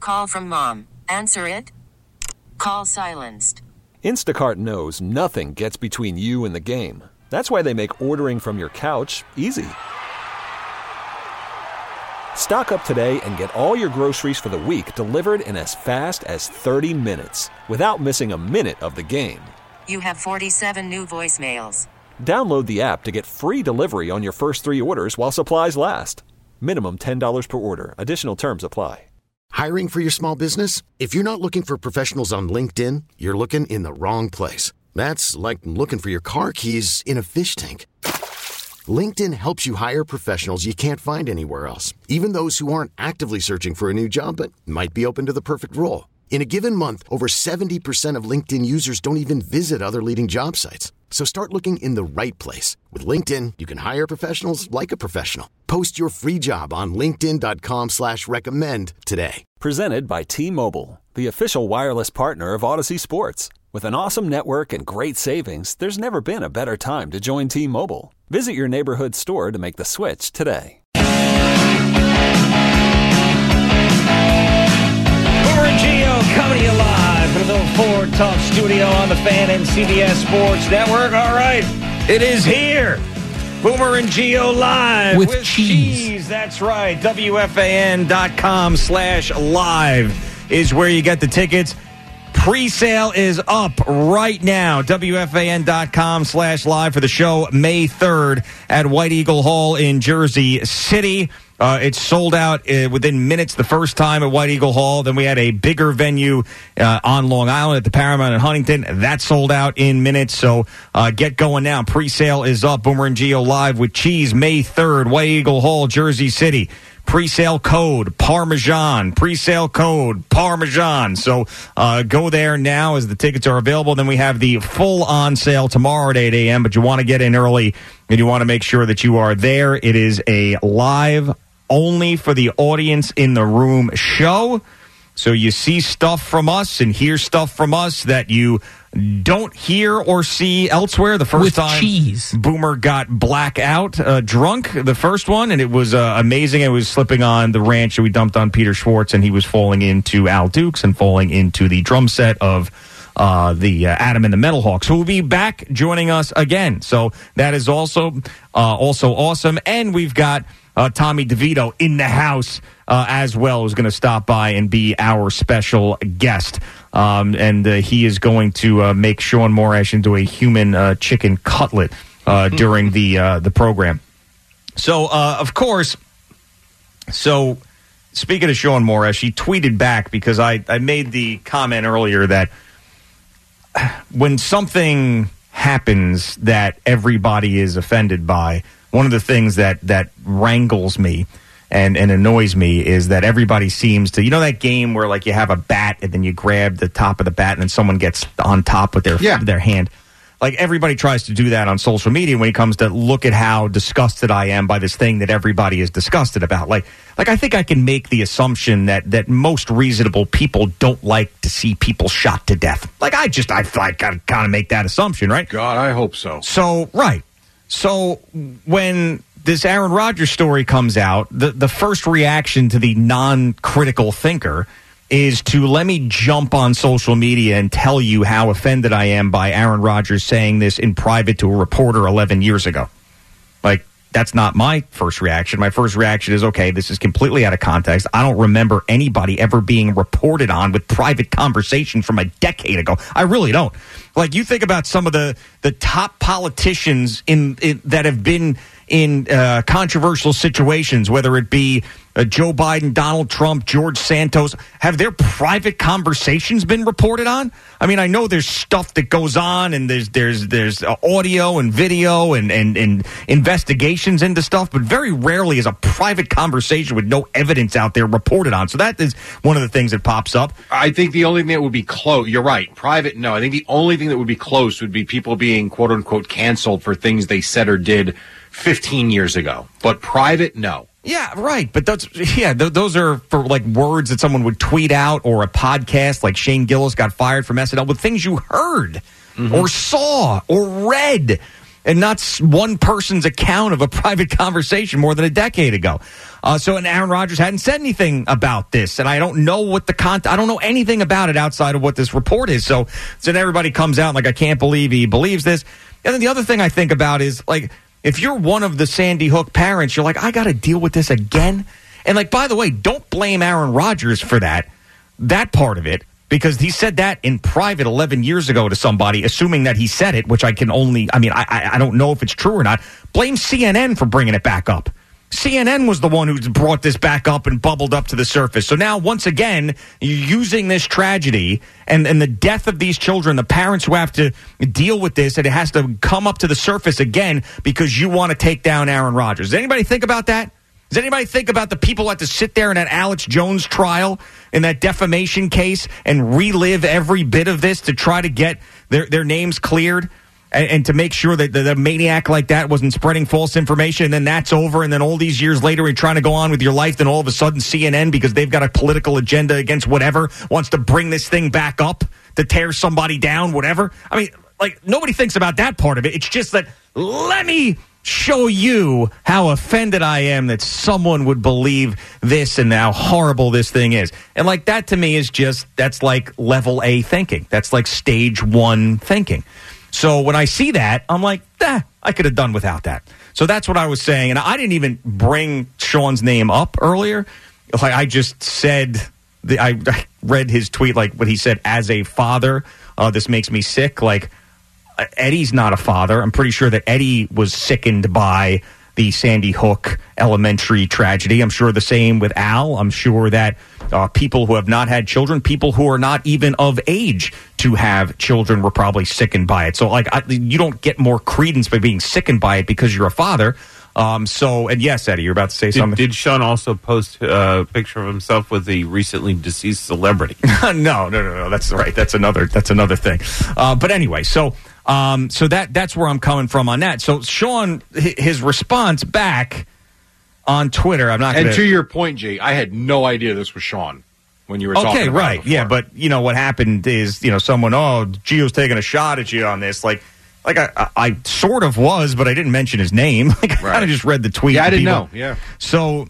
call from mom. Answer it. Call silenced. Instacart knows nothing gets between you and the game. That's why they make ordering from your couch easy. Stock up today and get all your groceries for the week delivered in as fast as 30 minutes without missing a minute of the game. You have 47 new voicemails. Download the app to get free delivery on your first 3 orders while supplies last. Minimum $10 per order. Additional terms apply. Hiring for your small business? If you're not looking for professionals on LinkedIn, you're looking in the wrong place. That's like looking for your car keys in a fish tank. LinkedIn helps you hire professionals you can't find anywhere else, even those who aren't actively searching for a new job but might be open to the perfect role. In a given month, over 70% of LinkedIn users don't even visit other leading job sites. So start looking in the right place. With LinkedIn, you can hire professionals like a professional. Post your free job on linkedin.com/recommend today. Presented by T-Mobile, the official wireless partner of Odyssey Sports. With an awesome network and great savings, there's never been a better time to join T-Mobile. Visit your neighborhood store to make the switch today. Boomer and Gio coming to you live from the Ford Tough Studio on the Fan and CBS Sports Network. All right, it is here. Boomer and Gio live with cheese. That's right. WFAN.com/live is where you get the tickets. Pre-sale is up right now. WFAN.com/live for the show May 3rd at White Eagle Hall in Jersey City. It's sold out within minutes the first time at White Eagle Hall. Then we had a bigger venue on Long Island at the Paramount in Huntington. That sold out in minutes. So get going now. Pre-sale is up. Boomer and Gio live with cheese May 3rd, White Eagle Hall, Jersey City. Pre-sale code Parmesan. Pre-sale code Parmesan. So go there now as the tickets are available. Then we have the full on sale tomorrow at 8 a.m. But you want to get in early and you want to make sure that you are there. It is a live only for the audience in the room show. So you see stuff from us and hear stuff from us that you don't hear or see elsewhere. The first time Boomer got blackout drunk, the first one, and it was amazing. It was slipping on the ranch that we dumped on Peter Schwartz, and he was falling into Al Dukes and falling into the drum set of the Adam and the Metal Hawks, who will be back joining us again. So that is also awesome. And we've got Tommy DeVito in the house as well, who's going to stop by and be our special guest. And he is going to make Sean Morash into a human chicken cutlet during the program. So, of course, speaking of Sean Morash, he tweeted back because I made the comment earlier that when something happens that everybody is offended by, one of the things that wrangles me and annoys me is that everybody seems to, you know, that game where like you have a bat and then you grab the top of the bat and then someone gets on top with their hand. Like everybody tries to do that on social media when it comes to look at how disgusted I am by this thing that everybody is disgusted about. Like I think I can make the assumption that most reasonable people don't like to see people shot to death. Like I gotta kind of make that assumption, right? God, I hope so. So, right. So when this Aaron Rodgers story comes out, the first reaction to the non-critical thinker is to let me jump on social media and tell you how offended I am by Aaron Rodgers saying this in private to a reporter 11 years ago. Like, that's not my first reaction. My first reaction is, okay, this is completely out of context. I don't remember anybody ever being reported on with private conversation from a decade ago. I really don't. Like, you think about some of the top politicians in that have been in controversial situations, whether it be Joe Biden, Donald Trump, George Santos. Have their private conversations been reported on? I mean, I know there's stuff that goes on, and there's audio and video and investigations into stuff, but very rarely is a private conversation with no evidence out there reported on. So that is one of the things that pops up. I think the only thing that would be close, you're right, private, no. I think the only thing that would be close would be people being, quote unquote, canceled for things they said or did 15 years ago. But private, no. Yeah, right. But those are for like words that someone would tweet out, or a podcast like Shane Gillis got fired from SNL, with things you heard or saw or read, and not one person's account of a private conversation more than a decade ago. And Aaron Rodgers hadn't said anything about this, and I don't know what I don't know anything about it outside of what this report is. So then everybody comes out like, I can't believe he believes this. And then the other thing I think about is, like, if you're one of the Sandy Hook parents, you're like, I got to deal with this again. And, like, by the way, don't blame Aaron Rodgers for that part of it, because he said that in private 11 years ago to somebody, assuming that he said it, which I don't know if it's true or not. Blame CNN for bringing it back up. CNN was the one who brought this back up and bubbled up to the surface. So now, once again, you're using this tragedy and the death of these children, the parents who have to deal with this, and it has to come up to the surface again because you want to take down Aaron Rodgers. Does anybody think about that? Does anybody think about the people who had to sit there in that Alex Jones trial, in that defamation case, and relive every bit of this to try to get their names cleared? And to make sure that the maniac like that wasn't spreading false information, and then that's over, and then all these years later you're trying to go on with your life, then all of a sudden CNN, because they've got a political agenda against whatever, wants to bring this thing back up to tear somebody down, whatever. I mean, like, nobody thinks about that part of it. It's just that, let me show you how offended I am that someone would believe this and how horrible this thing is. And, like, that to me is just, that's like level A thinking. That's like stage 1 thinking. So when I see that, I'm like, I could have done without that. So that's what I was saying. And I didn't even bring Sean's name up earlier. Like, I just said, I read his tweet, like what he said, as a father, this makes me sick. Like, Eddie's not a father. I'm pretty sure that Eddie was sickened by the Sandy Hook Elementary tragedy. I'm sure the same with Al. I'm sure that people who have not had children, people who are not even of age to have children, were probably sickened by it. So, like, you don't get more credence by being sickened by it because you're a father. And yes, Eddie, you're about to say something. Did Sean also post a picture of himself with a recently deceased celebrity? No. That's right. That's another thing. But anyway, so that's where I'm coming from on that. So Sean, his response back on Twitter, I'm not going to... And to your point, Jay, I had no idea this was Sean when you were talking about it. Okay, right. Yeah, but, what happened is, someone, Gio's taking a shot at you on this. Like I sort of was, but I didn't mention his name. Like, I kind of just read the tweet. Yeah, I didn't know. Yeah. So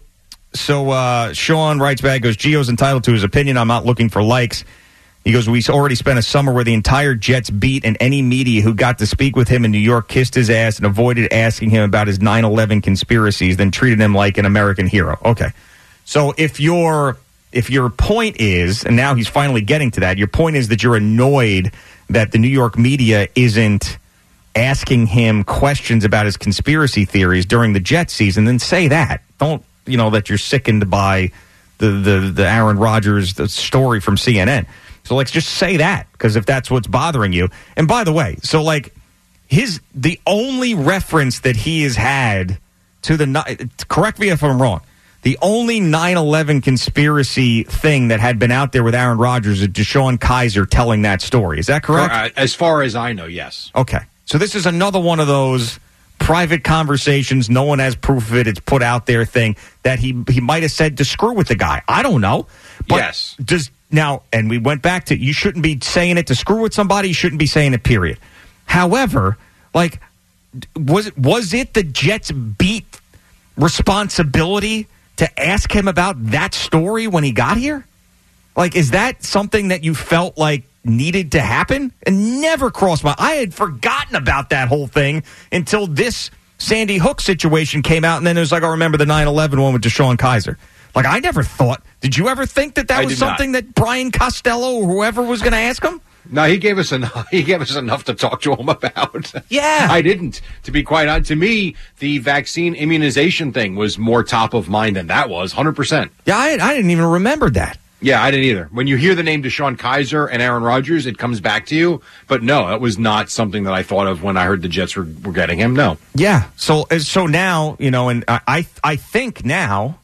Sean writes back, goes, Gio's entitled to his opinion. I'm not looking for likes. He goes, we already spent a summer where the entire Jets beat, and any media who got to speak with him in New York kissed his ass and avoided asking him about his 9/11 conspiracies, then treated him like an American hero. Okay. So if your point is, and now he's finally getting to that, your point is that you're annoyed that the New York media isn't asking him questions about his conspiracy theories during the Jets season, then say that. Don't, that you're sickened by the Aaron Rodgers story from CNN. So, like, just say that, because if that's what's bothering you. And by the way, so, like, the only reference that he has had to correct me if I'm wrong, the only 9/11 conspiracy thing that had been out there with Aaron Rodgers is DeShone Kizer telling that story. Is that correct? As far as I know, yes. Okay. So this is another one of those private conversations, no one has proof of it, it's put out there thing that he might have said to screw with the guy. I don't know. But yes. Now, and we went back to, you shouldn't be saying it to screw with somebody, you shouldn't be saying it, period. However, like, was it the Jets' beat responsibility to ask him about that story when he got here? Like, is that something that you felt like needed to happen? And never crossed my... I had forgotten about that whole thing until this Sandy Hook situation came out, and then it was like, I remember the 9/11 one with DeShone Kizer. Like, I never thought... Did you ever think that was something that Brian Costello or whoever was going to ask him? No, he gave us enough to talk to him about. Yeah. I didn't, to be quite honest. To me, the vaccine immunization thing was more top of mind than that was, 100%. Yeah, I didn't even remember that. Yeah, I didn't either. When you hear the name DeShone Kizer and Aaron Rodgers, it comes back to you. But no, it was not something that I thought of when I heard the Jets were getting him. No. Yeah. So now, and I think now,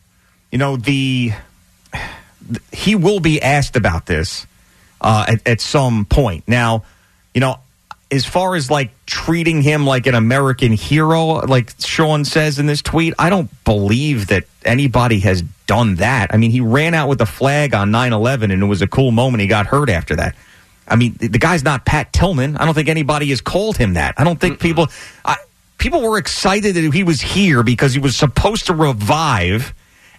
he will be asked about this at some point. Now, as far as like treating him like an American hero, like Sean says in this tweet, I don't believe that anybody has done that. I mean, he ran out with the flag on 9/11 and it was a cool moment. He got hurt after that. I mean, the guy's not Pat Tillman. I don't think anybody has called him that. I don't think people were excited that he was here because he was supposed to revive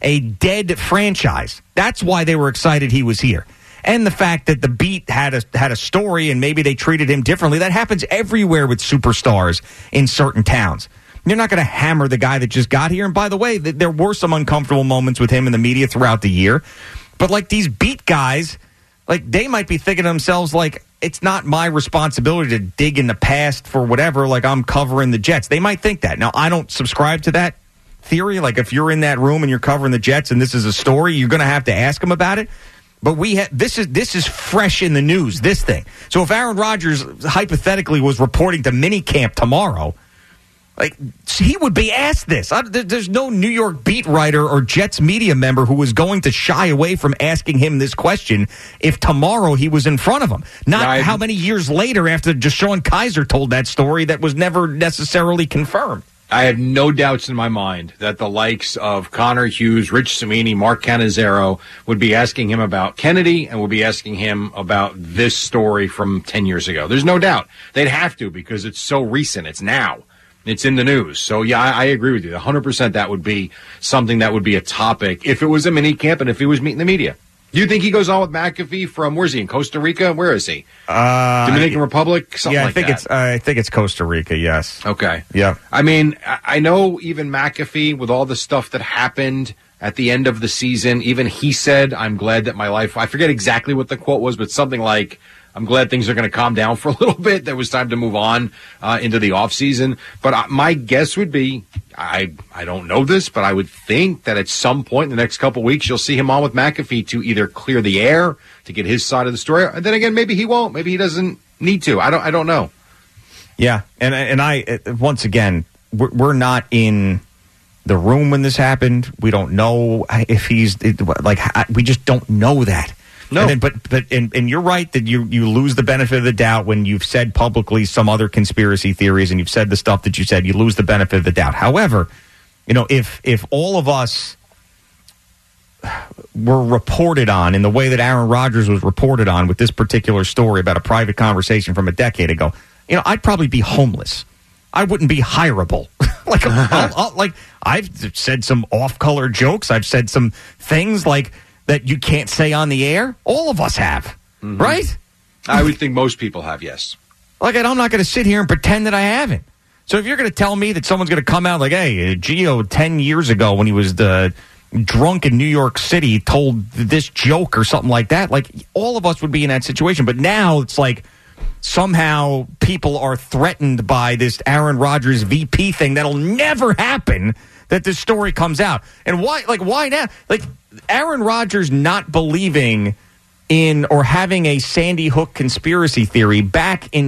a dead franchise. That's why they were excited he was here. And the fact that the Beat had a story and maybe they treated him differently. That happens everywhere with superstars in certain towns. You're not going to hammer the guy that just got here. And by the way, there were some uncomfortable moments with him in the media throughout the year. But like these Beat guys, like they might be thinking to themselves, like, it's not my responsibility to dig in the past for whatever, like I'm covering the Jets. They might think that. Now, I don't subscribe to that theory. Like if you're in that room and you're covering the Jets and this is a story, you're going to have to ask them about it. But this is fresh in the news, this thing. So if Aaron Rodgers hypothetically was reporting to minicamp tomorrow, like he would be asked this. There's no New York beat writer or Jets media member who was going to shy away from asking him this question if tomorrow he was in front of him. Not how many years later after Deshaun Kaiser told that story that was never necessarily confirmed. I have no doubts in my mind that the likes of Connor Hughes, Rich Cimini, Mark Cannizzaro would be asking him about Kennedy and would be asking him about this story from 10 years ago. There's no doubt. They'd have to because it's so recent. It's now. It's in the news. So, yeah, I agree with you. 100% that would be something that would be a topic if it was a mini camp and if he was meeting the media. Do you think he goes on with McAfee from, where's he, in Costa Rica? Where is he? Dominican Republic? Something like that. I think it's Costa Rica, yes. Okay. Yeah. I mean, I know even McAfee, with all the stuff that happened at the end of the season, even he said, I'm glad that my life, I forget exactly what the quote was, but something like, I'm glad things are going to calm down for a little bit. There was time to move on into the offseason. But my guess would be, I don't know this, but I would think that at some point in the next couple of weeks, you'll see him on with McAfee to either clear the air, to get his side of the story. And then again, maybe he won't. Maybe he doesn't need to. I don't know. Yeah. And I once again, we're not in the room when this happened. We don't know if he's like, we just don't know that. No, and you're right that you lose the benefit of the doubt when you've said publicly some other conspiracy theories and you've said the stuff that you said. You lose the benefit of the doubt. However, if all of us were reported on in the way that Aaron Rodgers was reported on with this particular story about a private conversation from a decade ago, I'd probably be homeless. I wouldn't be hireable. like I've said some off-color jokes. I've said some things like that you can't say on the air. All of us have, right? I would think most people have, yes. Like, I'm not going to sit here and pretend that I haven't. So if you're going to tell me that someone's going to come out like, hey, Gio 10 years ago when he was drunk in New York City told this joke or something like that, like all of us would be in that situation. But now it's like somehow people are threatened by this Aaron Rodgers VP thing that'll never happen, that this story comes out. And why now? Like, Aaron Rodgers not believing in or having a Sandy Hook conspiracy theory back in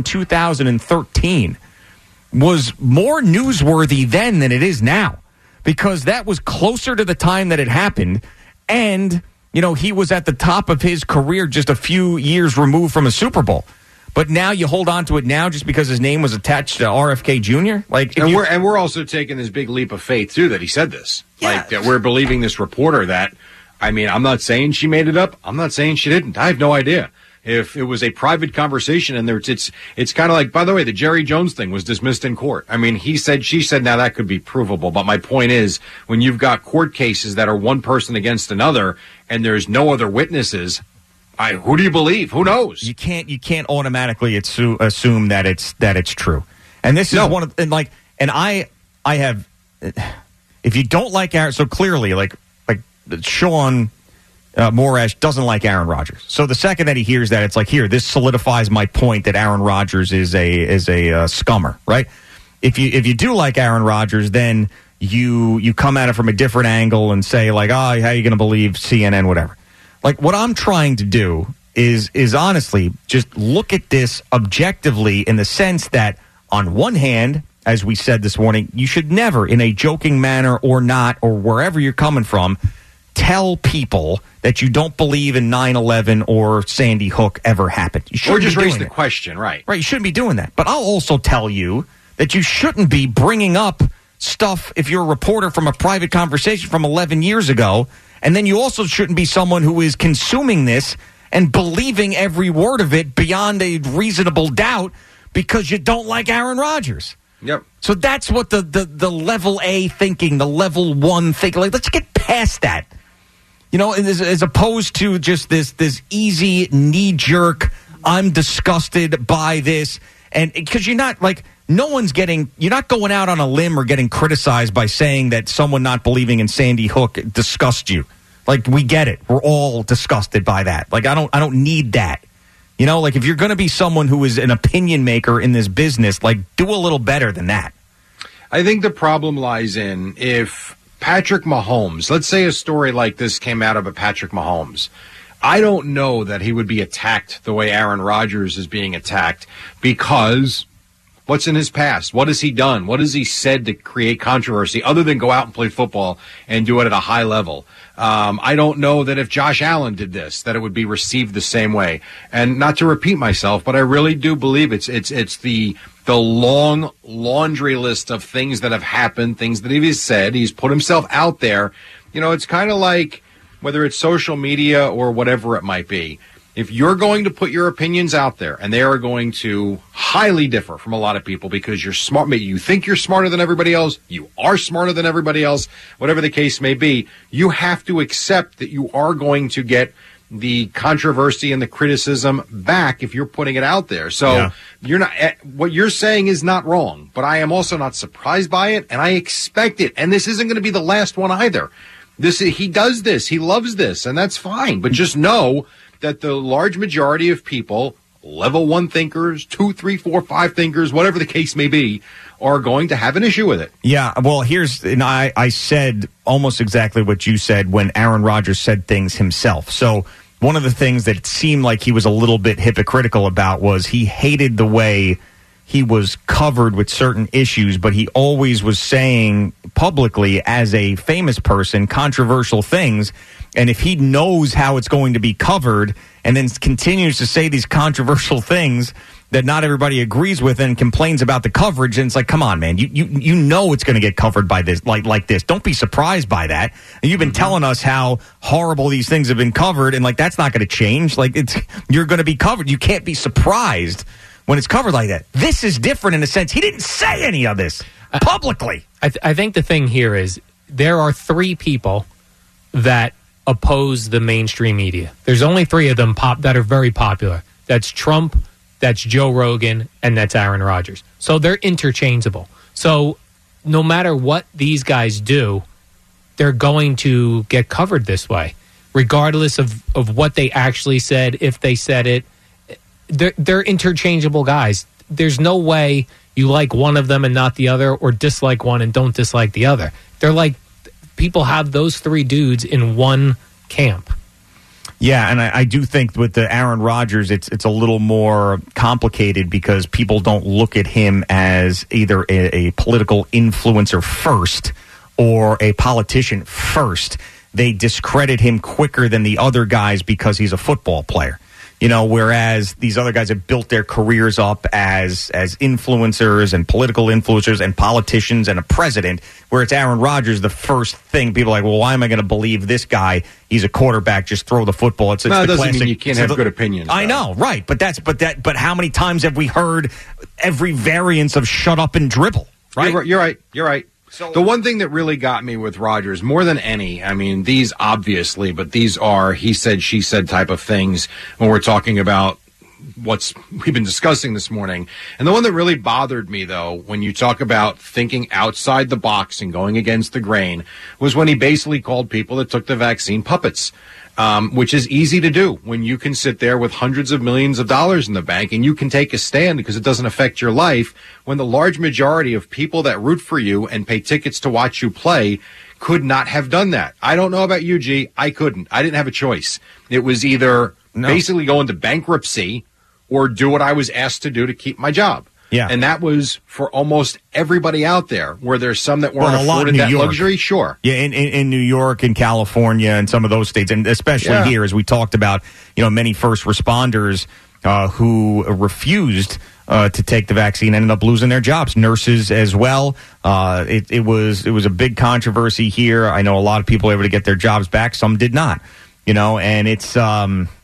2013 was more newsworthy then than it is now, because that was closer to the time that it happened, and he was at the top of his career just a few years removed from a Super Bowl. But now you hold on to it now just because his name was attached to RFK Jr. And we're also taking this big leap of faith too that he said this. Yeah. Like that we're believing this reporter that. I mean, I'm not saying she made it up. I'm not saying she didn't. I have no idea. If it was a private conversation and it's kind of like, by the way, the Jerry Jones thing was dismissed in court. I mean, he said, she said, now that could be provable. But my point is, when you've got court cases that are one person against another and there's no other witnesses, who do you believe? Who knows? You can't automatically assume that it's true. And this is one of, and I have, if you don't like Aaron, so clearly like Sean Morash doesn't like Aaron Rodgers. So the second that he hears that, it's like, here, this solidifies my point that Aaron Rodgers is a scummer, right? If you do like Aaron Rodgers, then you come at it from a different angle and say like, how are you going to believe CNN, whatever. Like, what I'm trying to do is honestly just look at this objectively in the sense that, on one hand, as we said this morning, you should never, in a joking manner or not, or wherever you're coming from, tell people that you don't believe in 9/11 or Sandy Hook ever happened. You shouldn't or just be doing raise the that. question, right? Right, you shouldn't be doing that. But I'll also tell you that you shouldn't be bringing up stuff if you're a reporter from a private conversation from 11 years ago, and then you also shouldn't be someone who is consuming this and believing every word of it beyond a reasonable doubt because you don't like Aaron Rodgers. Yep. So that's what the level A thinking, the level 1 thinking. Like, let's get past that. You know, as opposed to just this easy knee-jerk, I'm disgusted by this. And because you're not, like, you're not going out on a limb or getting criticized by saying that someone not believing in Sandy Hook disgusts you. Like, we get it. We're all disgusted by that. Like, I don't need that. You know, like, if you're going to be someone who is an opinion maker in this business, like, do a little better than that. I think the problem lies in if Patrick Mahomes, let's say a story like this came out of a Patrick Mahomes, I don't know that he would be attacked the way Aaron Rodgers is being attacked, because what's in his past? What has he done? What has he said to create controversy other than go out and play football and do it at a high level? I don't know that if Josh Allen did this, that it would be received the same way. And not to repeat myself, but I really do believe it's the long laundry list of things that have happened, things that he's said. He's put himself out there. You know, it's kind of like whether it's social media or whatever it might be. If you're going to put your opinions out there, and they are going to highly differ from a lot of people because you're smart, you think you're smarter than everybody else, you are smarter than everybody else, whatever the case may be, you have to accept that you are going to get the controversy and the criticism back if you're putting it out there. So you're not, what you're saying is not wrong, but I am also not surprised by it, and I expect it. And this isn't going to be the last one either. He does this, he loves this, and that's fine. But just know that the large majority of people, level 1 thinkers, 2, 3, 4, 5 thinkers, whatever the case may be, are going to have an issue with it. Yeah, well, I said almost exactly what you said when Aaron Rodgers said things himself. So one of the things that it seemed like he was a little bit hypocritical about was he hated the way he was covered with certain issues, but he always was saying publicly, as a famous person, controversial things. And if he knows how it's going to be covered and then continues to say these controversial things that not everybody agrees with and complains about the coverage, and it's like, come on, man, you know it's going to get covered by this, like this. Don't be surprised by that. And you've been telling us how horrible these things have been covered, and like that's not going to change. Like you're going to be covered. You can't be surprised when it's covered like that. This is different in a sense. He didn't say any of this publicly. I think the thing here is there are 3 people that oppose the mainstream media. There's only 3 of them that are very popular. That's Trump, that's Joe Rogan, and that's Aaron Rodgers. So they're interchangeable. So no matter what these guys do, they're going to get covered this way, regardless of what they actually said, if they said it. They're interchangeable guys. There's no way you like one of them and not the other, or dislike one and don't dislike the other. They're like, people have those 3 dudes in one camp. Yeah, and I do think with the Aaron Rodgers, it's a little more complicated because people don't look at him as either a political influencer first or a politician first. They discredit him quicker than the other guys because he's a football player. You know, whereas these other guys have built their careers up as influencers and political influencers and politicians and a president, where it's Aaron Rodgers, the first thing people are like, well, why am I going to believe this guy? He's a quarterback, just throw the football. It's no, the it doesn't classic, mean you can't have good opinions. I know, right. But how many times have we heard every variance of shut up and dribble, right? You're right. So, the one thing that really got me with Rodgers, more than any, I mean, these obviously, but these are he said, she said type of things when we're talking about we've been discussing this morning. And the one that really bothered me, though, when you talk about thinking outside the box and going against the grain, was when he basically called people that took the vaccine puppets. Which is easy to do when you can sit there with hundreds of millions of dollars in the bank and you can take a stand because it doesn't affect your life, when the large majority of people that root for you and pay tickets to watch you play could not have done that. I don't know about you, G. I couldn't. I didn't have a choice. It was either basically go into bankruptcy or do what I was asked to do to keep my job. Yeah. And that was for almost everybody out there, where there's some that weren't afforded that luxury. Sure. Yeah, in New York and California and some of those states, and especially here, as we talked about, many first responders who refused to take the vaccine ended up losing their jobs. Nurses as well. It was a big controversy here. I know a lot of people were able to get their jobs back. Some did not. And it's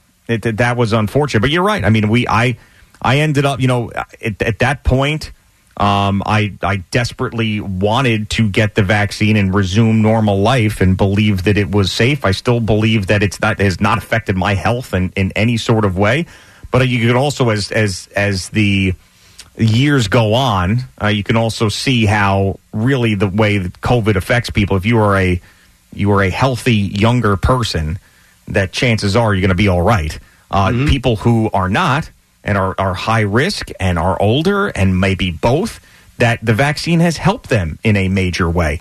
that was unfortunate. But you're right. I mean, I ended up, at that point, I desperately wanted to get the vaccine and resume normal life and believe that it was safe. I still believe that it has not affected my health in any sort of way. But you could also, as the years go on, you can also see how really the way that COVID affects people. If you are a healthy younger person, that chances are you're going to be all right. People who are not and are high risk and are older and maybe both, that the vaccine has helped them in a major way.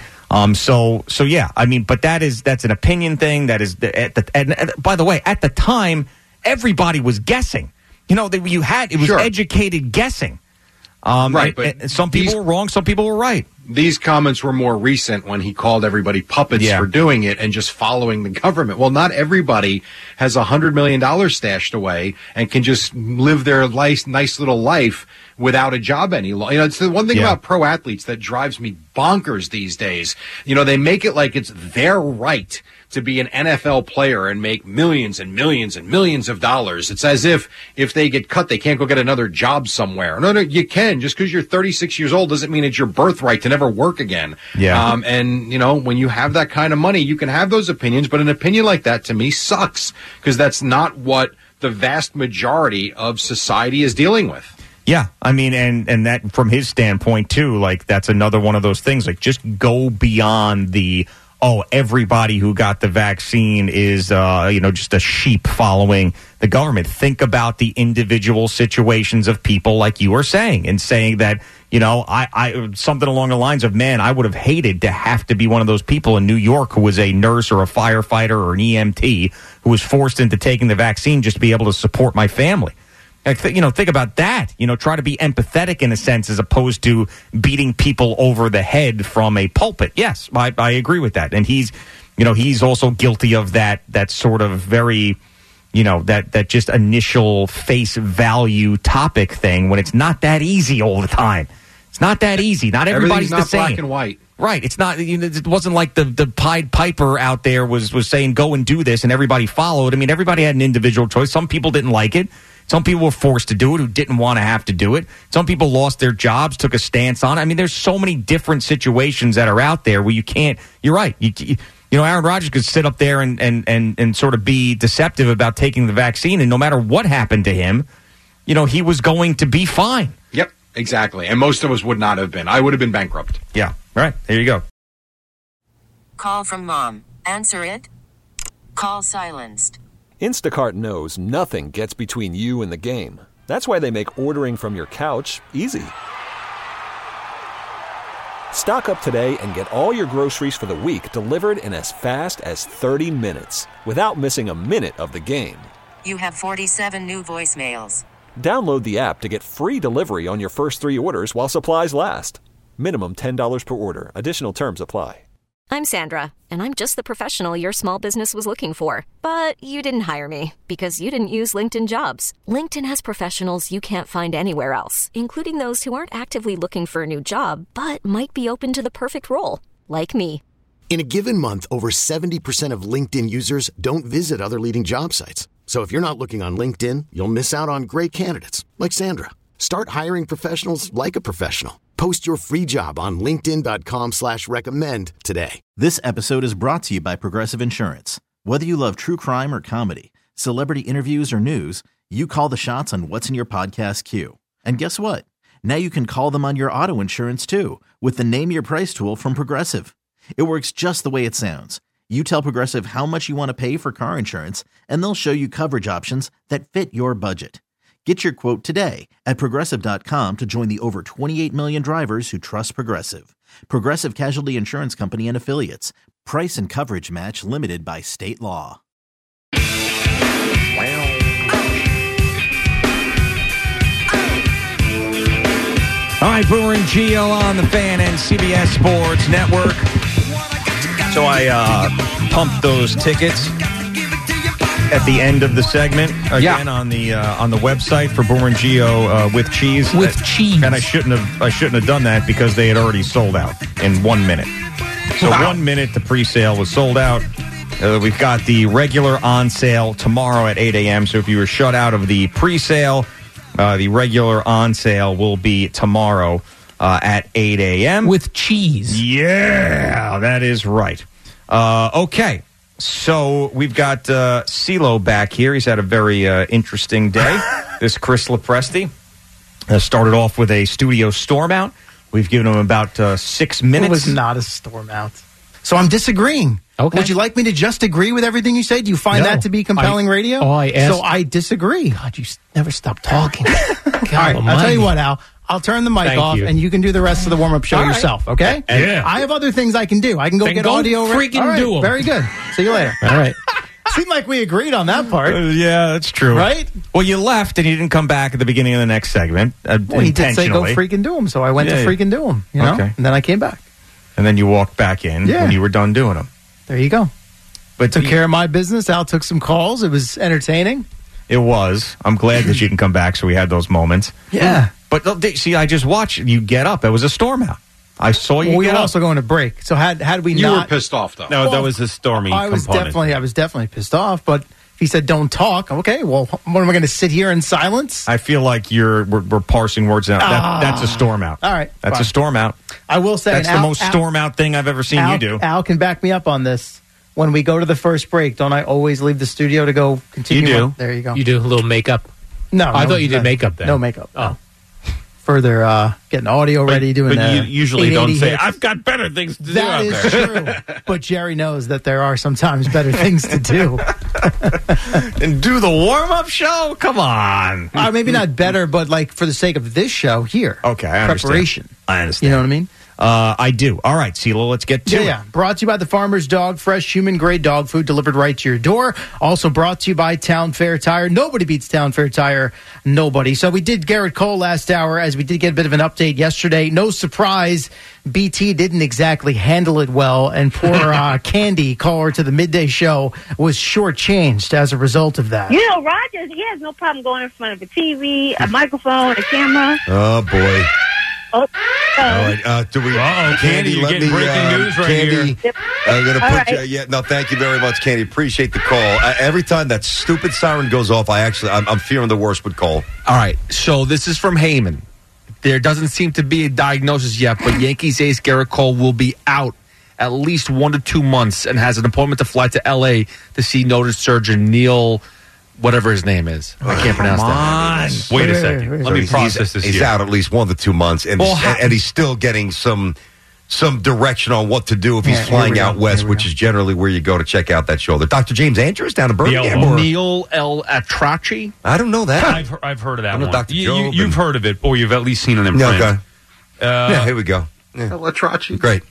So yeah, I mean, but that's an opinion thing. That is, and by the way, at the time, everybody was guessing. You know, it was educated guessing. Right, but some people were wrong, some people were right. These comments were more recent when he called everybody puppets for doing it and just following the government. Well, not everybody has $100 million stashed away and can just live their nice little life without a job any longer. You know, it's the one thing about pro athletes that drives me bonkers these days. You know, they make it like it's their right to be an NFL player and make millions and millions and millions of dollars. It's as if they get cut, they can't go get another job somewhere. No, you can. Just because you're 36 years old doesn't mean it's your birthright to never work again. Yeah. And, you know, when you have that kind of money, you can have those opinions, but an opinion like that to me sucks because that's not what the vast majority of society is dealing with. Yeah, I mean, and that from his standpoint, too, like, that's another one of those things. Like, just go beyond everybody who got the vaccine is, just a sheep following the government. Think about the individual situations of people like you are saying, and saying that, you know, I something along the lines of, man, I would have hated to have to be one of those people in New York who was a nurse or a firefighter or an EMT who was forced into taking the vaccine just to be able to support my family. Think about that. You know, try to be empathetic in a sense as opposed to beating people over the head from a pulpit. Yes, I agree with that. And he's also guilty of that sort of very, that just initial face value topic thing when it's not that easy all the time. It's not that easy. Not everybody's the same. Black and white. Right. It's not. It wasn't like the Pied Piper out there was saying go and do this and everybody followed. I mean, everybody had an individual choice. Some people didn't like it. Some people were forced to do it who didn't want to have to do it. Some people lost their jobs, took a stance on it. I mean, there's so many different situations that are out there where you can't. You're right. Aaron Rodgers could sit up there and sort of be deceptive about taking the vaccine, and no matter what happened to him, he was going to be fine. Yep, exactly. And most of us would not have been. I would have been bankrupt. Yeah. All right. There you go. Call from mom. Answer it. Call silenced. Instacart knows nothing gets between you and the game. That's why they make ordering from your couch easy. Stock up today and get all your groceries for the week delivered in as fast as 30 minutes without missing a minute of the game. You have 47 new voicemails. Download the app to get free delivery on your first 3 orders while supplies last. Minimum $10 per order. Additional terms apply. I'm Sandra, and I'm just the professional your small business was looking for. But you didn't hire me because you didn't use LinkedIn Jobs. LinkedIn has professionals you can't find anywhere else, including those who aren't actively looking for a new job, but might be open to the perfect role, like me. In a given month, over 70% of LinkedIn users don't visit other leading job sites. So if you're not looking on LinkedIn, you'll miss out on great candidates like Sandra. Start hiring professionals like a professional. Post your free job on linkedin.com/recommend today. This episode is brought to you by Progressive Insurance. Whether you love true crime or comedy, celebrity interviews or news, you call the shots on what's in your podcast queue. And guess what? Now you can call them on your auto insurance too with the Name Your Price tool from Progressive. It works just the way it sounds. You tell Progressive how much you want to pay for car insurance, and they'll show you coverage options that fit your budget. Get your quote today at Progressive.com to join the over 28 million drivers who trust Progressive. Progressive Casualty Insurance Company and Affiliates. Price and coverage match limited by state law. All right, Boomer and Gio on the Fan and CBS Sports Network. So I pumped those tickets at the end of the segment again on the website for Boomer and Gio with cheese. With cheese. And I shouldn't have done that because they had already sold out in 1 minute. So 1 minute the pre-sale was sold out. We've got the regular on sale tomorrow at 8 a.m. So if you were shut out of the pre-sale, the regular on sale will be tomorrow at 8 a.m. With cheese. Yeah, that is right. Okay, so we've got CeeLo back here. He's had a very interesting day. This Chris Lopresti started off with a studio storm out. We've given him about 6 minutes. It was not a storm out. So I'm disagreeing. Okay. Would you like me to just agree with everything you say? Do you find that to be compelling radio? I asked. So I disagree. God, you never stop talking. All right, I'll tell you what, Al. I'll turn the mic off, and you can do the rest of the warm-up show yourself, okay? Yeah. I have other things I can do. I can go Then get go audio. freaking All right, do 'em. Very good. See you later. All right. Seemed like we agreed on that part. Yeah, that's true. Right? Well, you left and you didn't come back at the beginning of the next segment. Well, he did say go intentionally. freaking do them, so I went Yeah, to freaking do them, you know? Okay. And then I came back. And then you walked back in Yeah. when you were done doing them. There you go. But Took care of my business. Al took some calls. It was entertaining. It was. I'm glad that you didn't come back, so we had those moments. Yeah. But see, I just watched you get up. It was a storm out. I saw you. Well, we get were up. also going to break. So had we You not, were pissed off, though. No, that was a stormy I was definitely pissed off. But if he said don't talk, okay. Well, what am I going to sit here in silence? I feel like we're parsing words out. That's a storm out. All right, That's fine. a storm out. I will say That's and the Al- most Al- storm out thing I've ever seen Al, you do. Al can back me up on this. When we go to the first break, don't I always leave the studio to go continue? You do. on? There you go. You do a little makeup. No, I no, thought you did no, makeup then. No makeup. Oh. Further getting audio ready, doing But you usually 880 don't say, hits. I've got better things to do That out is there. true. But Jerry knows that there are sometimes better things to do. And do the warm-up show? Come on. Maybe not better, but like for the sake of this show here. Okay, I understand. Preparation. I understand. You know what I mean? I do. All right, CeeLo, let's get to it. Yeah. Brought to you by the Farmer's Dog, fresh human-grade dog food delivered right to your door. Also brought to you by Town Fair Tire. Nobody beats Town Fair Tire. Nobody. So we did Garrett Cole last hour, as we did get a bit of an update yesterday. No surprise, BT didn't exactly handle it well, and poor Candy, caller to the midday show, was shortchanged as a result of that. You know, Rogers, he has no problem going in front of a TV, a microphone, a camera. Oh, boy. Oh, All right, do we? Candy, you're getting breaking news right Candy, here. I'm going to All put right. you. Yeah, no, thank you very much, Candy. Appreciate the call. Every time that stupid siren goes off, I'm fearing the worst with Cole. All right, so this is from Heyman. There doesn't seem to be a diagnosis yet, but Yankees ace Garrett Cole will be out at least 1 to 2 months and has an appointment to fly to L.A. to see noted surgeon Neil, whatever his name is. I can't pronounce that. Wait a second. Let me process this He's here. out at least 1 to 2 months, and he's still getting some direction on what to do if he's flying out west, which is generally where you go to check out that shoulder. Dr. James Andrews down in Birmingham. or- Neil El Atrachi? I don't know that. I've heard of that I know one. Dr. Job You've and- heard of it, or you've at least seen it in Yeah, print. okay. Yeah, here we go. Yeah. El Atrachi? Great.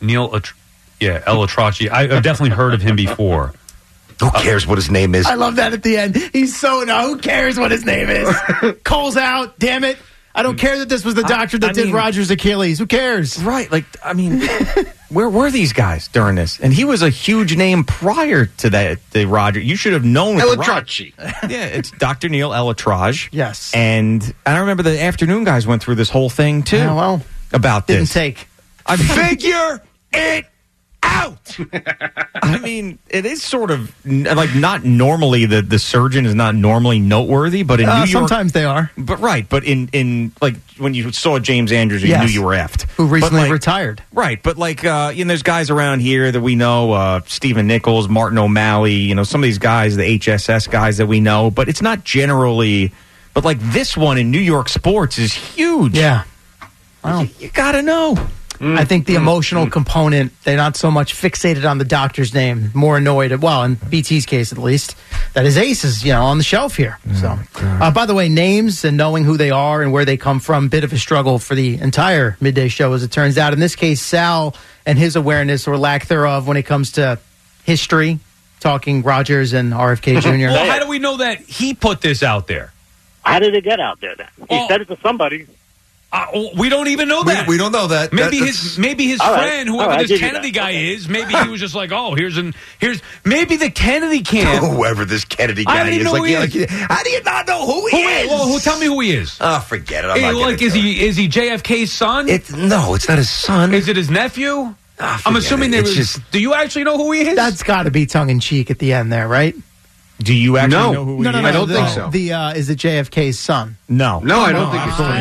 El Atrachi. I've definitely heard of him before. Who cares what his name is? I love that at the end. He's so, who cares what his name is? Cole's out, damn it. I don't care that this was the doctor that did Rogers' Achilles. Who cares? Right. Like, I mean, where were these guys during this? And he was a huge name prior to that, the Roger. You should have known. El Atrachi. Yeah, it's Dr. Neil Elatrage. Yes. And I remember the afternoon guys went through this whole thing, too. Yeah, well, about didn't this. take. I figure it out. I mean, it is sort of like not normally the surgeon is not normally noteworthy, but in New York, sometimes they are. But right, but in like when you saw James Andrews, you knew you were effed. Who recently But, retired. Right, but like there's guys around here that we know, Stephen Nichols, Martin O'Malley, some of these guys, the HSS guys that we know, but it's not generally. But like this one in New York sports is huge. Yeah, well, you gotta know. I think the emotional component, they're not so much fixated on the doctor's name, more annoyed, in BT's case at least, that his ace is, on the shelf here. So, by the way, names and knowing who they are and where they come from, bit of a struggle for the entire midday show, as it turns out. In this case, Sal and his awareness or lack thereof when it comes to history, talking Rogers and RFK Jr. Well, how do we know that he put this out there? How did it get out there then? He said it to somebody. We don't even know that. We don't know that. Maybe his All right. friend, All whoever right, I'll this give you Kennedy that. guy is, maybe he was just like, oh, here's maybe the Kennedy camp. Whoever this Kennedy I guy don't even is. know who he is. How do you not know who he is? Well, tell me who he is. Oh, forget it. I'm Hey, not like, is he JFK's son? No, it's not his son. Is it his nephew? I'm forget assuming it. there It's was. just- Do you actually know who he is? That's got to be tongue-in-cheek at the end there, right? Do you actually No. know who he No, is? no, no. I don't think so. Is it JFK's son? No. No, I don't think absolutely it's not.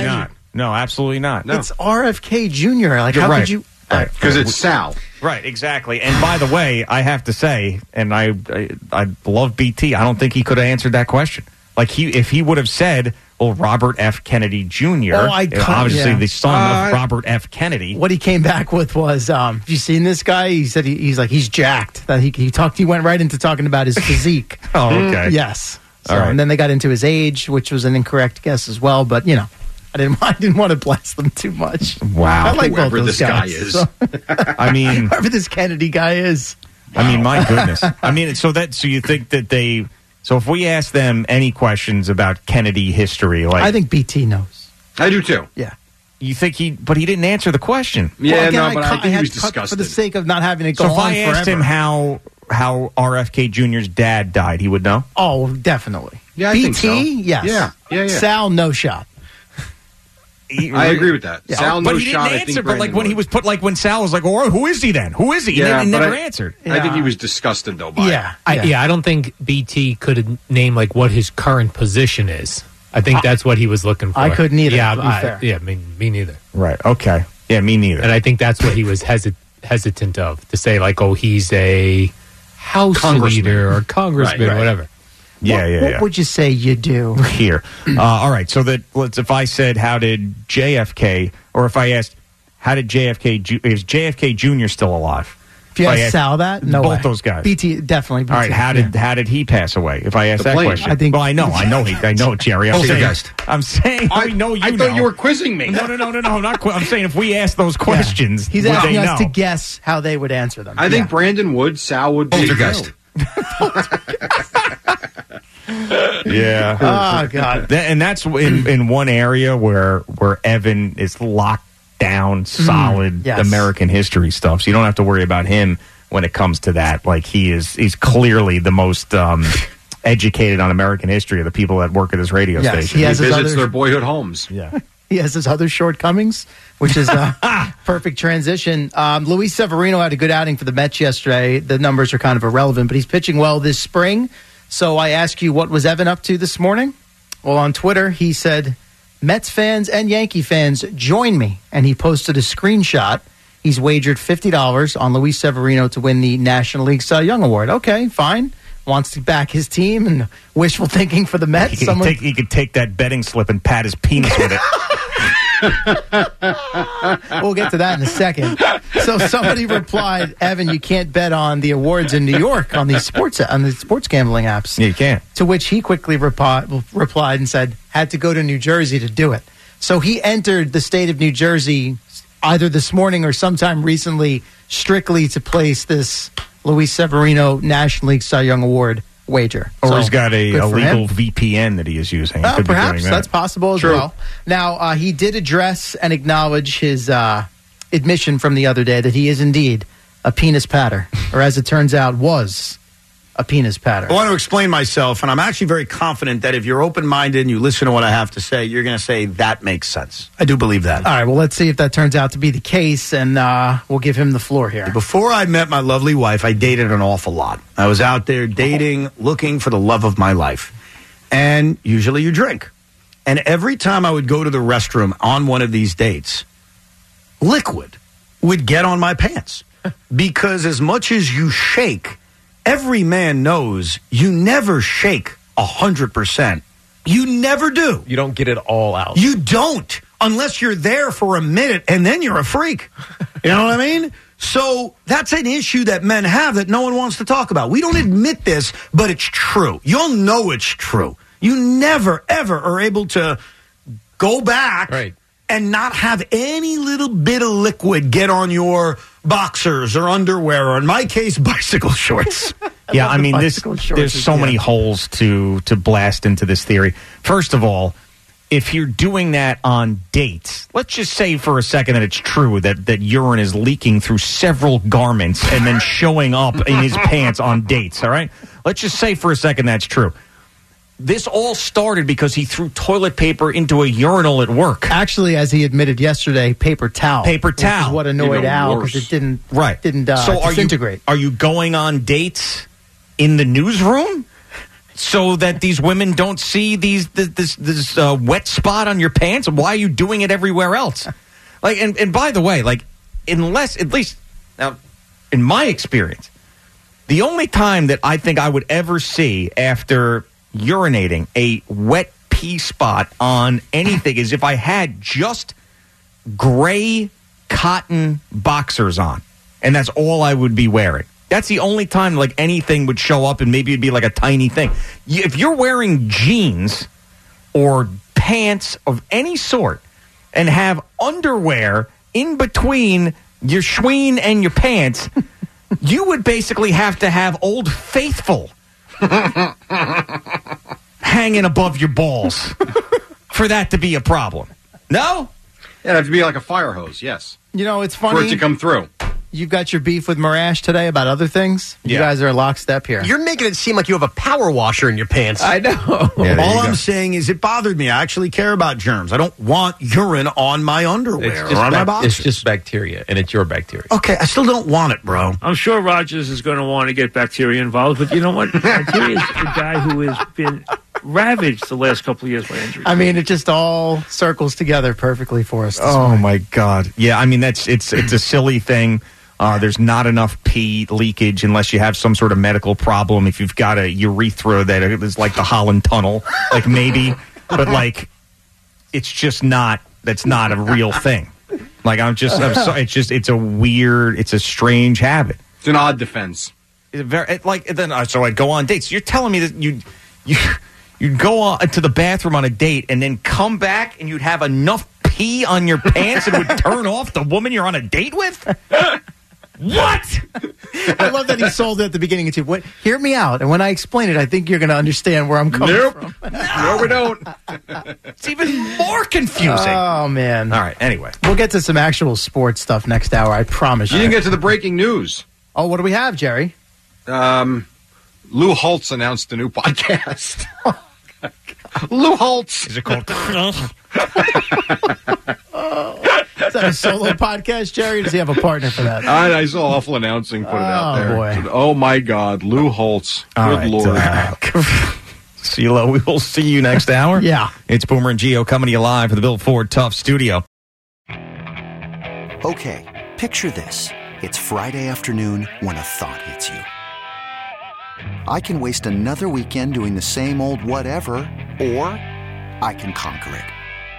No, absolutely not. It's RFK Jr. Like, You're how right. could you? Because it's Sal. Right, exactly. And by the way, I have to say, and I love BT, I don't think he could have answered that question. Like, if he would have said, well, Robert F. Kennedy Jr., obviously the son of Robert F. Kennedy. What he came back with was, have you seen this guy? He said he's jacked. That he went right into talking about his physique. Oh, okay. Yes. So, All right. And then they got into his age, which was an incorrect guess as well. But, I didn't want to blast them too much. Wow. I like Whoever both those this guy guys. is. So- I mean, whoever this Kennedy guy is. I mean, my goodness. I mean, so you think that so if we ask them any questions about Kennedy history, like, I think BT knows. I do too. Yeah. You think but he didn't answer the question. Yeah, Well, again, but I think he was cut disgusted. for the sake of not having it go So if on I asked forever. him how RFK Jr.'s dad died, he would know? Oh, definitely. Yeah, I BT, think so. yes. Yeah. Sal, no shot. I agree with that. Yeah. Sal, But no he didn't shot. I answer. think But like when he was put, like when Sal was like, "Oh, who is he then? Who is he?" Yeah, and but never I- answered. I think he was disgusted though by it. I don't think BT could name like what his current position is. I think that's what he was looking for. I couldn't either, Yeah, to be fair. yeah, me neither. Right. Okay. Yeah, me neither. And I think that's what he was hesitant of to say like, oh, he's a house Congressman. leader or congressman Right. or whatever. What would you say you do? Here. All right. So if I said, how did JFK, or if I asked, how did is JFK Jr. still alive? If you I ask asked Sal that, no both way. those guys. BT, definitely BT. All right. How did he pass away? If I asked The that plane. question, I think- well, I know, Jerry. I'm saying, Poltergeist. I'm saying, I know you. I thought you were quizzing me. No. I'm not. I'm saying if we ask those questions, He's would asking they us know? to guess how they would answer them. I think Brandon would. Sal would. be Poltergeist. Yeah. Oh God. And that's in one area where Evan is locked down, solid yes. American history stuff. So you don't have to worry about him when it comes to that. Like he's clearly the most educated on American history of the people that work at this radio Yes, station. he has his visits other- their boyhood homes. Yeah. He has his other shortcomings, which is a perfect transition. Luis Severino had a good outing for the Mets yesterday. The numbers are kind of irrelevant, but he's pitching well this spring. So I ask you, what was Evan up to this morning? Well, on Twitter, he said, Mets fans and Yankee fans, join me. And he posted a screenshot. He's wagered $50 on Luis Severino to win the National League Cy Young Award. Okay, fine. Wants to back his team and wishful thinking for the Mets. He could take that betting slip and pat his penis with it. We'll get to that in a second. So somebody replied, Evan, you can't bet on the awards in New York on the sports gambling apps. Yeah, you can't. To which he quickly replied and said, had to go to New Jersey to do it. So he entered the state of New Jersey either this morning or sometime recently strictly to place this Luis Severino National League Cy Young Award wager. Or So, he's got a good for illegal him. VPN that he is using. He could be Perhaps doing that. that's possible as True. well. Now, he did address and acknowledge his admission from the other day that he is indeed a penis patter, or as it turns out, was a penis patter. I want to explain myself, and I'm actually very confident that if you're open-minded and you listen to what I have to say, you're going to say, that makes sense. I do believe that. All right, well, let's see if that turns out to be the case, and we'll give him the floor here. Before I met my lovely wife, I dated an awful lot. I was out there dating, looking for the love of my life. And usually you drink. And every time I would go to the restroom on one of these dates, liquid would get on my pants. Because as much as you shake, every man knows you never shake 100%. You never do. You don't get it all out. You don't, unless you're there for a minute and then you're a freak. You know what I mean? So that's an issue that men have that no one wants to talk about. We don't admit this, but it's true. You'll know it's true. You never, ever are able to go back and not have any little bit of liquid get on your boxers or underwear, or in my case, bicycle shorts. Yeah, I mean, there's so many holes to blast into this theory. First of all, if you're doing that on dates, let's just say for a second that it's true that urine is leaking through several garments and then showing up in his pants on dates, all right? Let's just say for a second that's true. This all started because he threw toilet paper into a urinal at work. Actually, as he admitted yesterday, paper towel. Paper towel. Which is what annoyed Al because it didn't so disintegrate. are you going on dates in the newsroom? so that these women don't see this wet spot on your pants? Why are you doing it everywhere else? Like, and by the way, like, unless, at least now, in my experience, the only time that I think I would ever see after urinating a wet pee spot on anything is if I had just gray cotton boxers on, and that's all I would be wearing. That's the only time like anything would show up, and maybe it'd be like a tiny thing. If you're wearing jeans or pants of any sort and have underwear in between your schween and your pants, you would basically have to have Old Faithful hanging above your balls for that to be a problem. No? It'd have to be like a fire hose, yes. You know, it's funny. For it to come through. You've got your beef with Marash today about other things. You guys are lockstep here. You're making it seem like you have a power washer in your pants. I know. All I'm saying is it bothered me. I actually care about germs. I don't want urine on my underwear or on my boxers. It's just bacteria, and it's your bacteria. Okay, I still don't want it, bro. I'm sure Rogers is going to want to get bacteria involved, but you know what? Bacteria is a guy who has been ravaged the last couple of years by injuries. I mean, it just all circles together perfectly for us. Oh, my God. Yeah, I mean, it's a silly thing. There's not enough pee leakage unless you have some sort of medical problem. If you've got a urethra that is like the Holland Tunnel, like maybe, but like it's just not. That's not a real thing. Like it's a weird, it's a strange habit. It's an odd defense. So I'd go on dates. You're telling me that you'd go on to the bathroom on a date and then come back and you'd have enough pee on your pants and would turn off the woman you're on a date with? What? I love that he sold it at the beginning too. Hear me out, and when I explain it, I think you're going to understand where I'm coming from. No, we don't. It's even more confusing. Oh man! All right. Anyway, we'll get to some actual sports stuff next hour. I promise. You didn't get to the breaking news. Oh, what do we have, Jerry? Lou Holtz announced a new podcast. Lou Holtz. Is it called? Is that a solo podcast, Jerry? Or does he have a partner for that? I saw Awful Announcing put it out there. Boy. Said, oh, my God. Lou Holtz. All Good right, Lord. CeeLo, we will see you next hour. Yeah. It's Boomer and Gio coming to you live from the Bill Ford Tough Studio. Okay, picture this. It's Friday afternoon when a thought hits you. I can waste another weekend doing the same old whatever, or I can conquer it.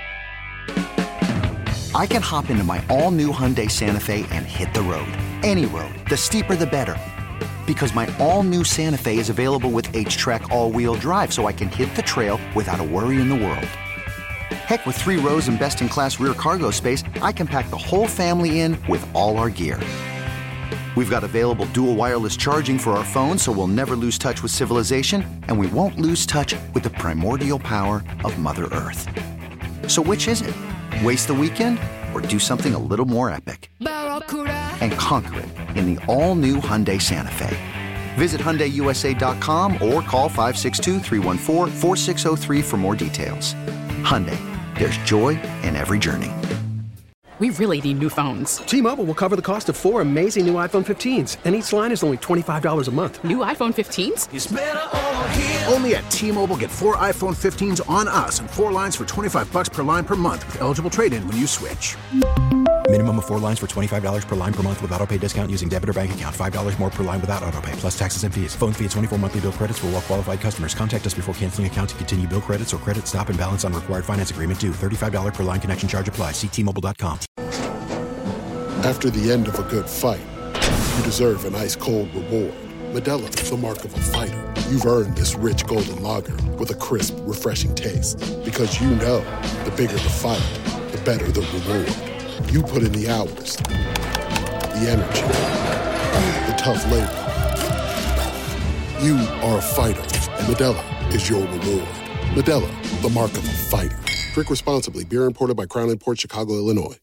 I can hop into my all-new Hyundai Santa Fe and hit the road. Any road. The steeper, the better. Because my all-new Santa Fe is available with H-Track all-wheel drive, so I can hit the trail without a worry in the world. Heck, with 3 rows and best-in-class rear cargo space, I can pack the whole family in with all our gear. We've got available dual wireless charging for our phones, so we'll never lose touch with civilization, and we won't lose touch with the primordial power of Mother Earth. So which is it? Waste the weekend or do something a little more epic? And conquer it in the all-new Hyundai Santa Fe. Visit HyundaiUSA.com or call 562-314-4603 for more details. Hyundai, there's joy in every journey. We really need new phones. T-Mobile will cover the cost of 4 amazing new iPhone 15s, and each line is only $25 a month. New iPhone 15s? It's better over here. Only at T-Mobile, get 4 iPhone 15s on us and 4 lines for $25 per line per month with eligible trade-in when you switch. Minimum of 4 lines for $25 per line per month with autopay discount using debit or bank account. $5 more per line without autopay, plus taxes and fees. Phone fee at 24 monthly bill credits for well-qualified customers. Contact us before canceling account to continue bill credits or credit stop and balance on required finance agreement due. $35 per line connection charge applies. See T-Mobile.com. After the end of a good fight, you deserve an ice-cold reward. Modelo is the mark of a fighter. You've earned this rich golden lager with a crisp, refreshing taste. Because you know, the bigger the fight, the better the reward. You put in the hours, the energy, the tough labor. You are a fighter, and Modelo is your reward. Modelo, the mark of a fighter. Drink responsibly. Beer imported by Crown Imports, Chicago, Illinois.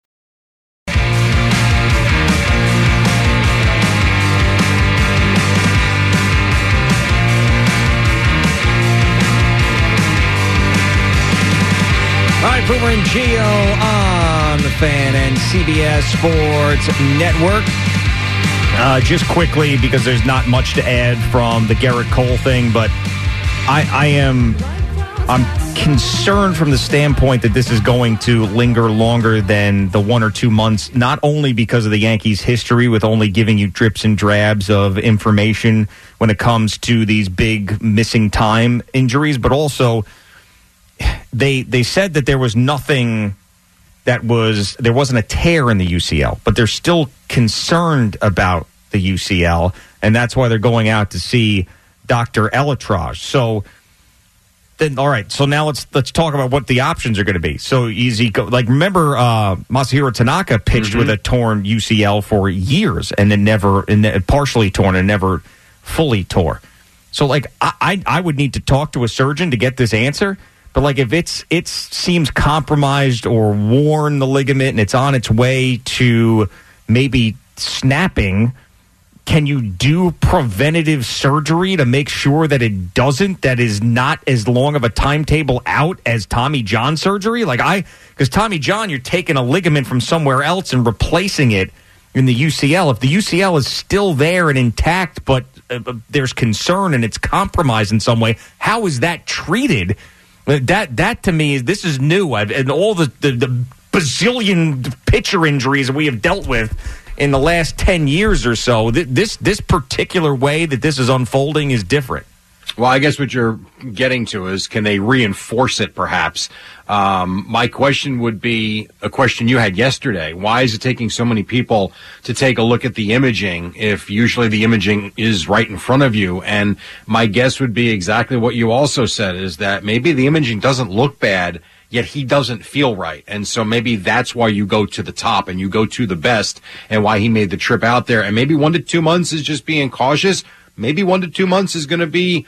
All right, Boomer and Gio on the Fan and CBS Sports Network. Just quickly, because there's not much to add from the Garrett Cole thing, but I'm concerned from the standpoint that this is going to linger longer than the 1 or 2 months, not only because of the Yankees' history with only giving you drips and drabs of information when it comes to these big missing time injuries, but also they said that there was nothing there wasn't a tear in the UCL, but they're still concerned about the UCL, and that's why they're going out to see Dr. Elatrage. So then, all right. So now let's talk about what the options are going to be. So easy, remember Masahiro Tanaka pitched with a torn UCL for years, and then partially torn and never fully tore. So I would need to talk to a surgeon to get this answer. But if it seems compromised or worn the ligament and it's on its way to maybe snapping, can you do preventative surgery to make sure that it doesn't? That is not as long of a timetable out as Tommy John surgery. Because Tommy John, you're taking a ligament from somewhere else and replacing it in the UCL. If the UCL is still there and intact, but there's concern and it's compromised in some way, how is that treated? That to me, this is new. And all the bazillion pitcher injuries we have dealt with in the last 10 years or so, this particular way that this is unfolding is different. Well, I guess what you're getting to is, can they reinforce it, perhaps? My question would be a question you had yesterday. Why is it taking so many people to take a look at the imaging if usually the imaging is right in front of you? And my guess would be exactly what you also said, is that maybe the imaging doesn't look bad, yet he doesn't feel right. And so maybe that's why you go to the top and you go to the best, and why he made the trip out there. And maybe 1 to 2 months is just being cautious. Maybe 1 to 2 months is going to be,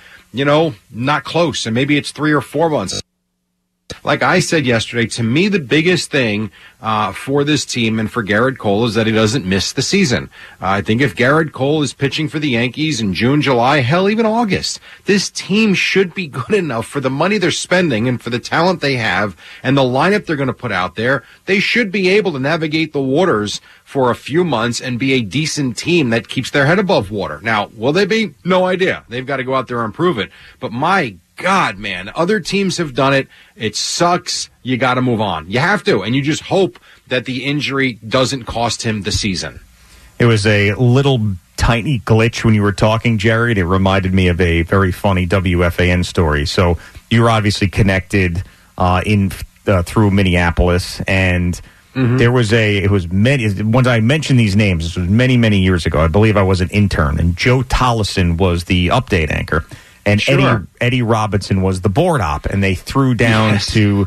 not close. And maybe it's 3 or 4 months. Like I said yesterday, to me, the biggest thing for this team and for Garrett Cole is that he doesn't miss the season. I think if Garrett Cole is pitching for the Yankees in June, July, hell, even August, this team should be good enough for the money they're spending and for the talent they have and the lineup they're going to put out there. They should be able to navigate the waters for a few months and be a decent team that keeps their head above water. Now, will they be? No idea. They've got to go out there and prove it. But my God, man, other teams have done it. It sucks. You got to move on. You have to. And you just hope that the injury doesn't cost him the season. It was a little tiny glitch when you were talking, Jared. It reminded me of a very funny WFAN story. So you were obviously connected through Minneapolis, and there was once I mentioned these names, this was many, many years ago. I believe I was an intern, and Joe Tollison was the update anchor. And Eddie Robinson was the board op, and they threw down to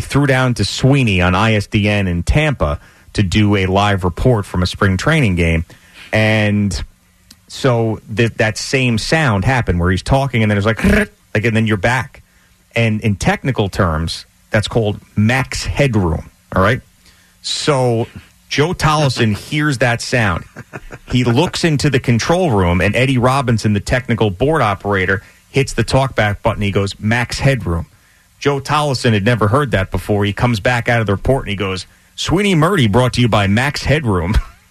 Sweeney on ISDN in Tampa to do a live report from a spring training game. And so that same sound happened where he's talking, and then it's like, and then you're back. And in technical terms, that's called max headroom. All right. So Joe Tollison hears that sound. He looks into the control room, and Eddie Robinson, the technical board operator, hits the talkback button. He goes, max headroom. Joe Tollison had never heard that before. He comes back out of the report and he goes, Sweeney Murdy brought to you by Max Headroom.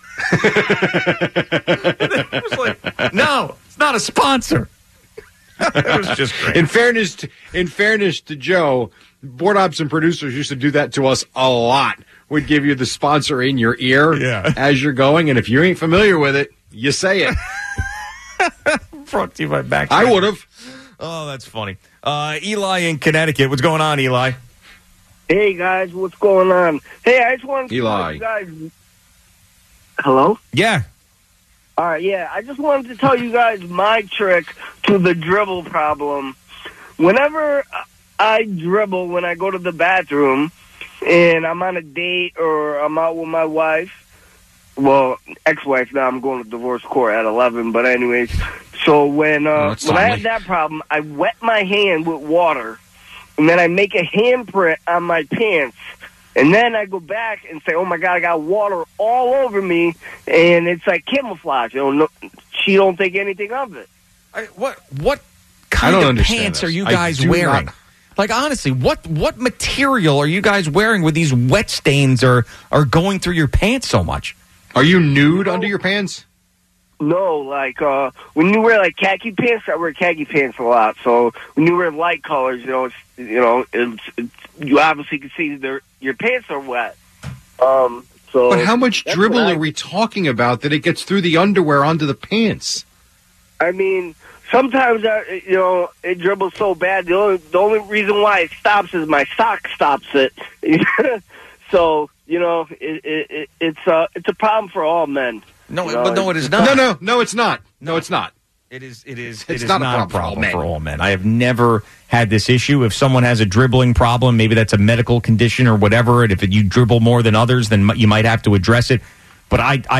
It was like, no, it's not a sponsor. It was just great. In fairness to Joe, board ops and producers used to do that to us a lot. Would give you the sponsor in your ear as you're going, and if you ain't familiar with it, you say it. Brought to you by Max. I would have. Oh, that's funny. Eli in Connecticut. What's going on, Eli? Hey, guys. What's going on? Hey, I just wanted to tell you guys. Hello? Yeah. All right, yeah. I just wanted to tell you guys my trick to the dribble problem. Whenever I dribble, when I go to the bathroom and I'm on a date or I'm out with my wife, well, ex-wife, now I'm going to divorce court at 11, but anyways. So when I have that problem, I wet my hand with water, and then I make a handprint on my pants, and then I go back and say, oh, my God, I got water all over me, and it's like camouflage. She don't think anything of it. What kind of pants are you guys wearing? Like, honestly, what material are you guys wearing where these wet stains are going through your pants so much? Are you nude under your pants? No, like when you wear like khaki pants, I wear khaki pants a lot. So when you wear light colors, it's you obviously can see your pants are wet. But how much dribble are we talking about that it gets through the underwear onto the pants? I mean, sometimes it dribbles so bad. The only reason why it stops is my sock stops it. So it's a problem for all men. No, but no, it is not. No, it's not. No, it's not. It is not a problem for all men. I have never had this issue. If someone has a dribbling problem, maybe that's a medical condition or whatever, and if you dribble more than others, then you might have to address it. But I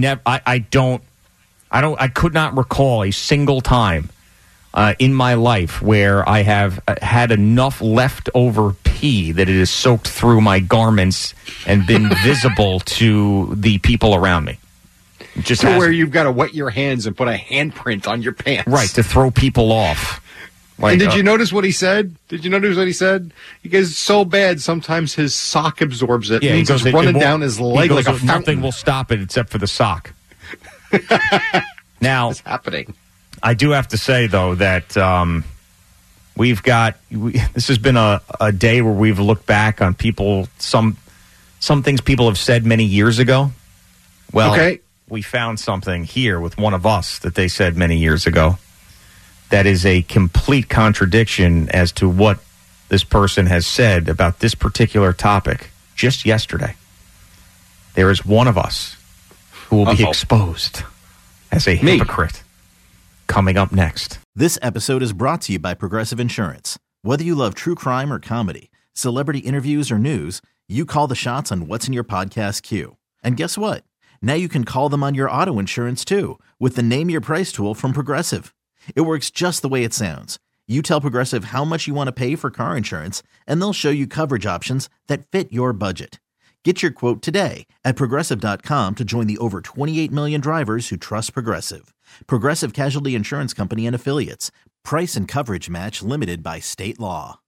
could not recall a single time in my life where I have had enough leftover pee that it has soaked through my garments and been visible to the people around me. Just where you've got to wet your hands and put a handprint on your pants. Right, to throw people off. Like, and did you notice what he said? He goes, it's so bad, sometimes his sock absorbs it. Yeah, he goes, running down his leg like a fountain. Nothing will stop it except for the sock. Now, what's happening? I do have to say, though, that this has been a day where we've looked back on people, some things people have said many years ago. Well, okay. We found something here with one of us that they said many years ago that is a complete contradiction as to what this person has said about this particular topic just yesterday. There is one of us who will be exposed as a hypocrite. Coming up next. This episode is brought to you by Progressive Insurance. Whether you love true crime or comedy, celebrity interviews or news, you call the shots on what's in your podcast queue. And guess what? Now you can call them on your auto insurance too with the Name Your Price tool from Progressive. It works just the way it sounds. You tell Progressive how much you want to pay for car insurance, and they'll show you coverage options that fit your budget. Get your quote today at Progressive.com to join the over 28 million drivers who trust Progressive. Progressive Casualty Insurance Company and Affiliates. Price and coverage match limited by state law.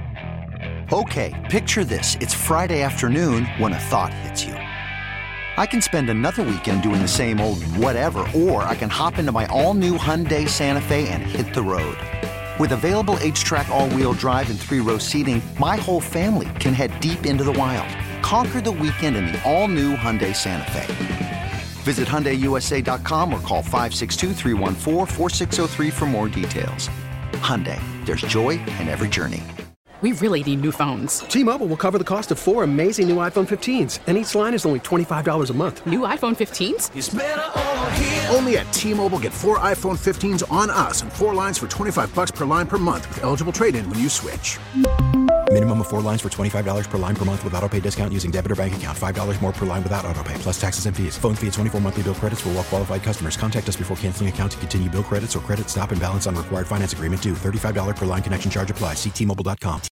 Okay, picture this. It's Friday afternoon when a thought hits you. I can spend another weekend doing the same old whatever, or I can hop into my all-new Hyundai Santa Fe and hit the road. With available H-Track all-wheel drive and 3-row seating, my whole family can head deep into the wild. Conquer the weekend in the all-new Hyundai Santa Fe. Visit HyundaiUSA.com or call 562-314-4603 for more details. Hyundai, there's joy in every journey. We really need new phones. T-Mobile will cover the cost of 4 amazing new iPhone 15s, and each line is only $25 a month. New iPhone 15s? It's better over here. Only at T-Mobile, get 4 iPhone 15s on us and 4 lines for $25 per line per month with eligible trade-in when you switch. Minimum of 4 lines for $25 per line per month with autopay discount using debit or bank account. $5 more per line without autopay, plus taxes and fees. Phone fee at 24 monthly bill credits for well-qualified customers. Contact us before canceling account to continue bill credits or credit stop and balance on required finance agreement due. $35 per line connection charge applies. See T-Mobile.com.